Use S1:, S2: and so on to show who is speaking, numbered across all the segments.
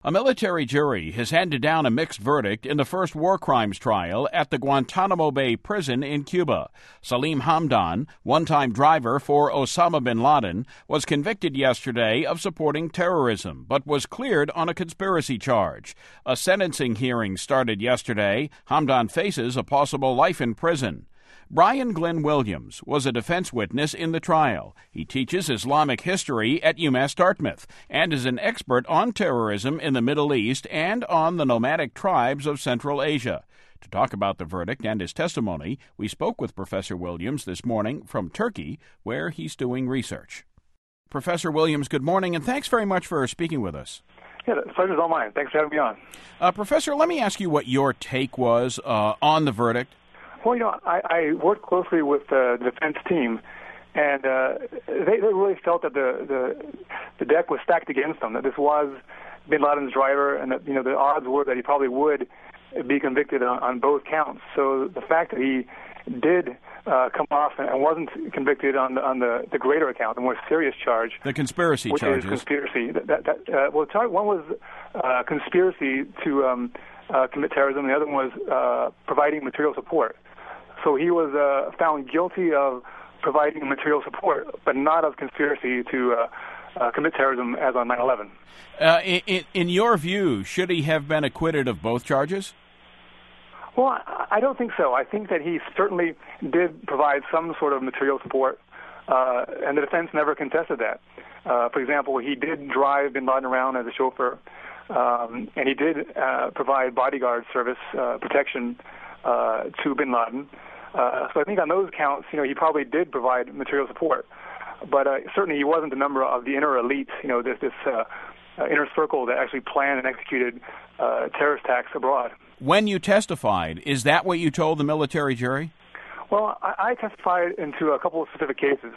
S1: A military jury has handed down a mixed verdict in the first war crimes trial at the Guantanamo Bay prison in Cuba. Salim Hamdan, one-time driver for Osama bin Laden, was convicted yesterday of supporting terrorism, but was cleared on a conspiracy charge. A sentencing hearing started yesterday. Hamdan faces a possible life in prison. Brian Glenn Williams was a defense witness in the trial. He teaches Islamic history at UMass Dartmouth and is an expert on terrorism in the Middle East and on the nomadic tribes of Central Asia. To talk about the verdict and his testimony, we spoke with Professor Williams this morning from Turkey, where he's doing research. Professor Williams, good morning, and thanks very much for speaking with us.
S2: Yeah, the pleasure's all mine. Thanks for having me on.
S1: Professor, let me ask you what your take was on the verdict.
S2: Well, I worked closely with the defense team, and they really felt that the deck was stacked against them, that this was bin Laden's driver, and that the odds were that he probably would be convicted on both counts. So the fact that he did come off and wasn't convicted on the greater account, the more serious charge,
S1: the conspiracy charges.
S2: Which is conspiracy. One was conspiracy to commit terrorism, and the other one was providing material support. So he was found guilty of providing material support, but not of conspiracy to commit terrorism as on 9/11.
S1: In your view, should he have been acquitted of both charges?
S2: Well, I don't think so. I think that he certainly did provide some sort of material support, and the defense never contested that. For example, he did drive bin Laden around as a chauffeur, and he did provide bodyguard service protection to bin Laden. So I think on those counts, he probably did provide material support. But certainly he wasn't a member of the inner elite, this inner circle that actually planned and executed terrorist attacks abroad.
S1: When you testified, is that what you told the military jury?
S2: Well, I testified into a couple of specific cases.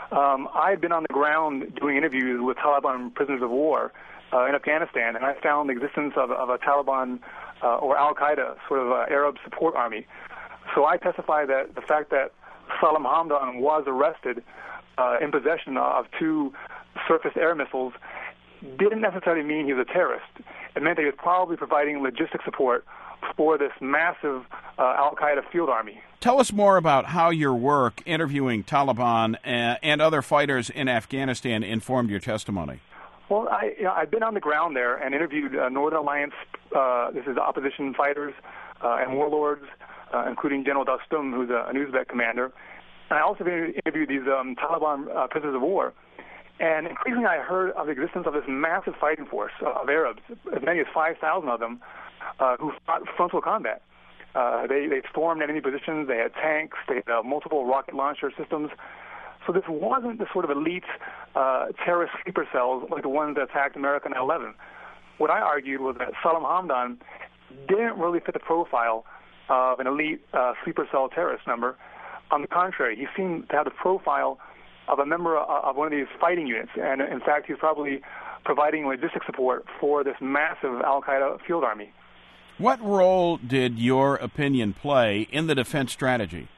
S2: I had been on the ground doing interviews with Taliban prisoners of war in Afghanistan, and I found the existence of a Taliban or Al-Qaeda sort of Arab support army. So I testified that the fact that Salim Hamdan was arrested in possession of 2 surface air missiles didn't necessarily mean he was a terrorist. It meant that he was probably providing logistic support for this massive Al-Qaeda field army.
S1: Tell us more about how your work interviewing Taliban and other fighters in Afghanistan informed your testimony.
S2: Well, I've been on the ground there and interviewed Northern Alliance, this is opposition fighters and warlords, including General Dostum, who's an Uzbek commander. And I also interviewed these Taliban prisoners of war. And increasingly I heard of the existence of this massive fighting force of Arabs, as many as 5,000 of them, who fought frontal combat. They stormed enemy positions, they had tanks, they had multiple rocket launcher systems. So this wasn't the sort of elite terrorist sleeper cells like the ones that attacked America in 9/11. What I argued was that Salim Hamdan didn't really fit the profile of an elite sleeper cell terrorist member. On the contrary, he seemed to have the profile of a member of one of these fighting units, and in fact, he's probably providing logistic support for this massive Al-Qaeda field army.
S1: What role did your opinion play in the defense strategy?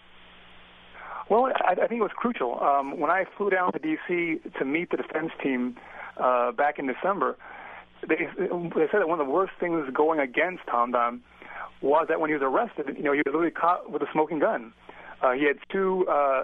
S2: Well, I think it was crucial. When I flew down to D.C. to meet the defense team back in December, they said that one of the worst things going against Hamdan was that when he was arrested, he was literally caught with a smoking gun. He had 2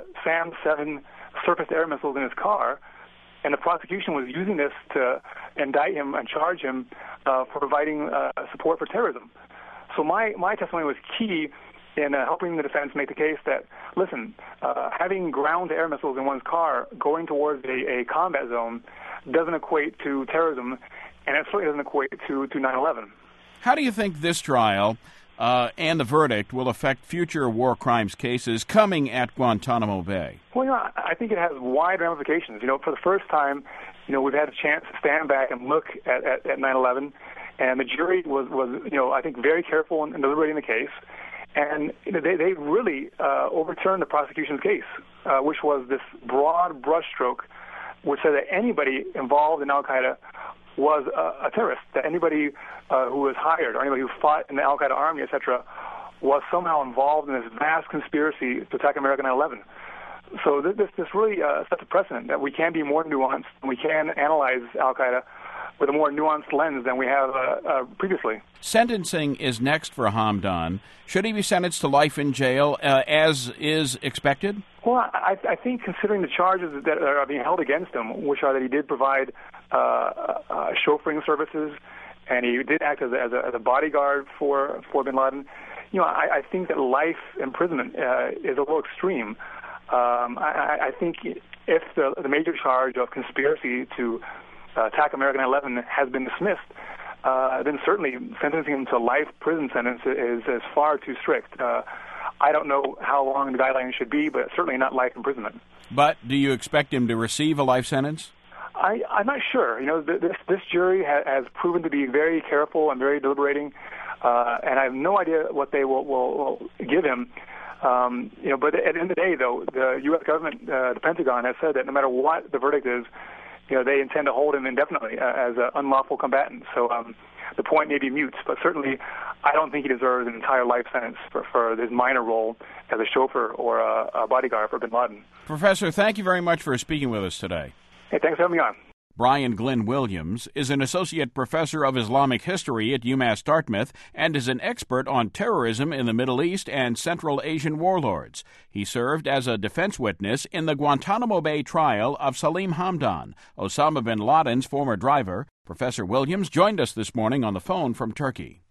S2: SAM-7 surface air missiles in his car, and the prosecution was using this to indict him and charge him for providing support for terrorism. So my testimony was key in helping the defense make the case that, listen, having ground-to-air missiles in one's car going towards a combat zone doesn't equate to terrorism, and it certainly doesn't equate to 9/11.
S1: How do you think this trial and the verdict will affect future war crimes cases coming at Guantanamo Bay?
S2: Well, I think it has wide ramifications. For the first time, we've had a chance to stand back and look at 9/11, and the jury was I think very careful in deliberating the case, and they really overturned the prosecution's case, which was this broad brushstroke, which said that anybody involved in Al-Qaeda was a terrorist, that anybody who was hired or anybody who fought in the Al-Qaeda army, etc., was somehow involved in this vast conspiracy to attack America in 9/11. So this really sets a precedent that we can be more nuanced and we can analyze Al-Qaeda with a more nuanced lens than we have previously.
S1: Sentencing is next for Hamdan. Should he be sentenced to life in jail as is expected?
S2: Well, I think considering the charges that are being held against him, which are that he did provide chauffeuring services and he did act as a bodyguard for bin Laden, I think that life imprisonment is a little extreme. I think if the major charge of conspiracy to attack American 11 has been dismissed, then certainly sentencing him to a life prison sentence is far too strict. I don't know how long the guidelines should be, but certainly not life imprisonment. But
S1: do you expect him to receive a life sentence?
S2: I'm not sure. This jury has proven to be very careful and very deliberating, and I have no idea what they will give him. But at the end of the day, though, the U.S. government, the Pentagon, has said that no matter what the verdict is, they intend to hold him indefinitely as an unlawful combatant. So the point may be mute, but certainly I don't think he deserves an entire life sentence for his minor role as a chauffeur or a bodyguard for bin Laden.
S1: Professor, thank you very much for speaking with us today.
S2: Hey, thanks for having me on.
S1: Brian Glynn Williams is an associate professor of Islamic history at UMass Dartmouth and is an expert on terrorism in the Middle East and Central Asian warlords. He served as a defense witness in the Guantanamo Bay trial of Salim Hamdan, Osama bin Laden's former driver. Professor Williams joined us this morning on the phone from Turkey.